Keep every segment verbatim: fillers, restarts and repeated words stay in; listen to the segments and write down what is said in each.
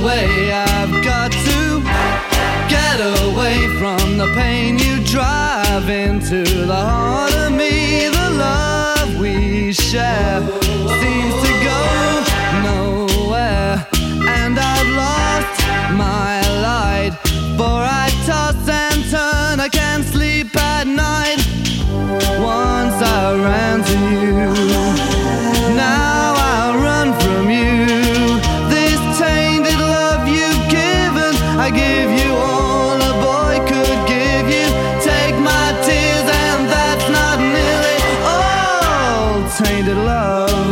away. I've got to get away from the pain you drive into the heart of me. The love we share seems to go nowhere, and I've lost my light, for I toss and turn, I can't sleep at night. Once I ran to you, now I run from you. This tainted love you've given, I give you all a boy could give you. Take my tears and that's not nearly all. Tainted love,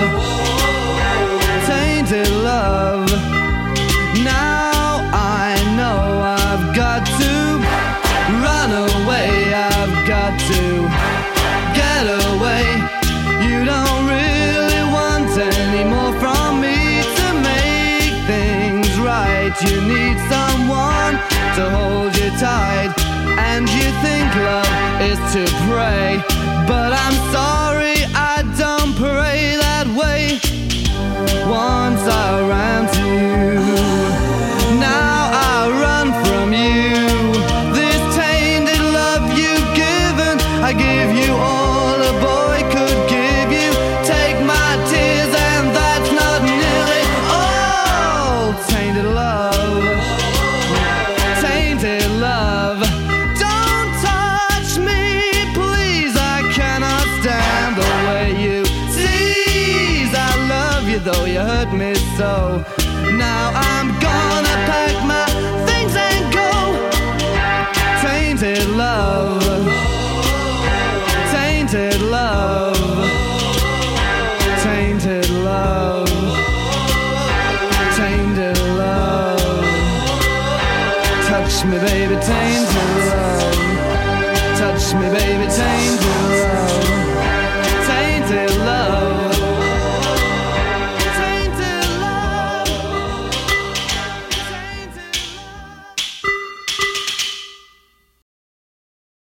tainted love. Now I know I've got to run away. I've got to get away. You don't really want any more from me to make things right. You need someone to hold you tight, and you think love is to pray, but I'm sorry, I don't pray that way. Once I ran to you, now I run from you. This tainted love you've given, I give you all a boy could give you. Take my tears and that's not nearly all. Tainted love, tainted love. Don't touch me, please, I cannot stand the way you tease. I love you though you hurt me so. Now I'm gonna pack my things and go. Tainted love, tainted love, tainted love, tainted love. Touch me baby, tainted love. Touch me baby, tainted